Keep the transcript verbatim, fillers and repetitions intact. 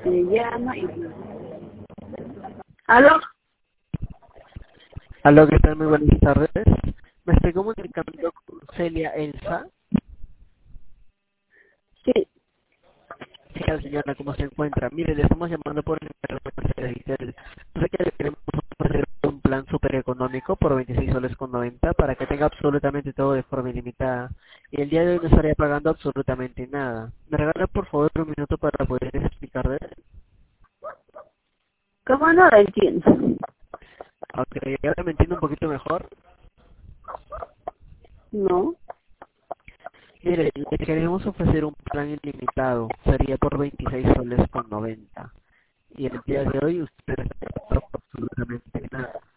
Se llama y... ¿Aló? Aló, ¿qué tal? Muy buenas tardes. Me estoy comunicando con Celia Elsa. Sí. Sí, señora, ¿cómo se encuentra? Mire, le estamos llamando por el Digital. Sé que le queremos ofrecer un plan súper económico por veintiséis soles con noventa para que tenga absolutamente todo de forma ilimitada. Y el día de hoy no estaría pagando absolutamente nada. ¿Me regala por favor un minuto para poder explicarle? ¿Cómo no lo entiendo? Ok, ahora me entiendo un poquito mejor. No. Mire, le queremos ofrecer un plan ilimitado. Sería por veintiséis soles con noventa. Y el día de hoy usted no está pagando absolutamente nada.